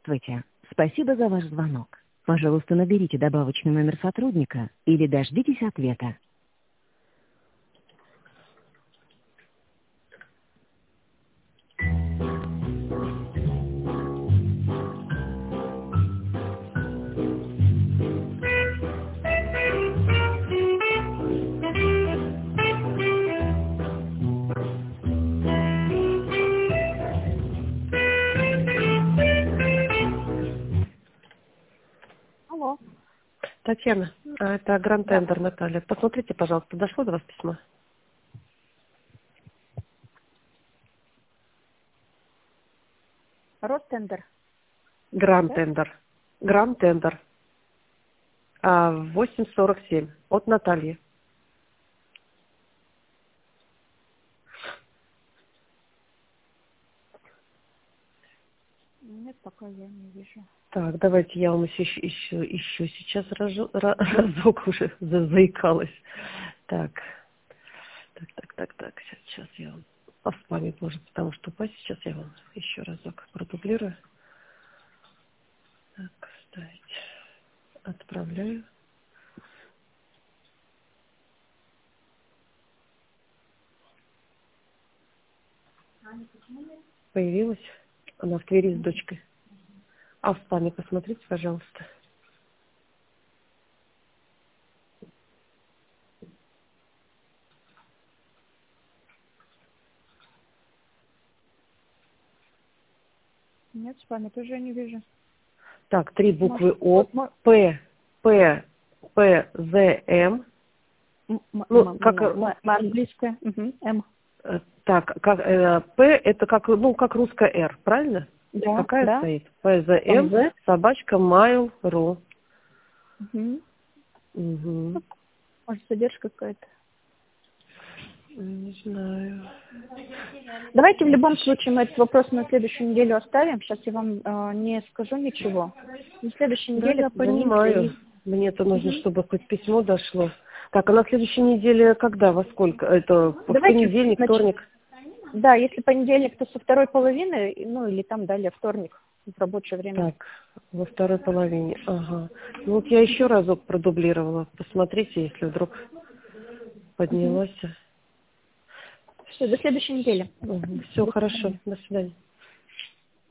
Здравствуйте. Спасибо за ваш звонок. Пожалуйста, наберите добавочный номер сотрудника или дождитесь ответа. Алло. Татьяна, это Гранд Тендер, Наталья. Посмотрите, пожалуйста, дошло до вас письмо? Ростендер. Гранд Да? Тендер. Гранд Тендер. 8:47 от Натальи. Нет, пока я не вижу. Так, давайте я вам ищу. Сейчас разок уже заикалась. Так. Сейчас я вам по спаме может потому что упасть. Сейчас я вам еще разок продублирую. Так, ставить. Отправляю. Появилась. Она в Твери с дочкой. А в спаме посмотрите, пожалуйста. Нет, спаме тоже не вижу. Так, 3 буквы О, Может, П, З, М. Ну, как, английское. М. так, как, П это как, ну, как русская Р, правильно? Да, Какая да. стоит? ПЗМ, МЗ. собачка, mail.ru. Угу. Угу. Может, задержка какая-то. Не знаю. Давайте в любом случае мы этот вопрос на следующую неделю оставим. Сейчас я вам не скажу ничего. На следующей Да, неделе я позвоните понимаю. Мне-то нужно, чтобы хоть письмо дошло. Так, а на следующей неделе когда? Во сколько? Это в Давайте, понедельник, вторник? да, если понедельник, то со второй половины, ну или там далее вторник в рабочее время. Так, во второй половине. Ага. Ну вот я еще разок продублировала. Посмотрите, если вдруг поднялась. Все, до следующей недели. Все хорошо. До свидания.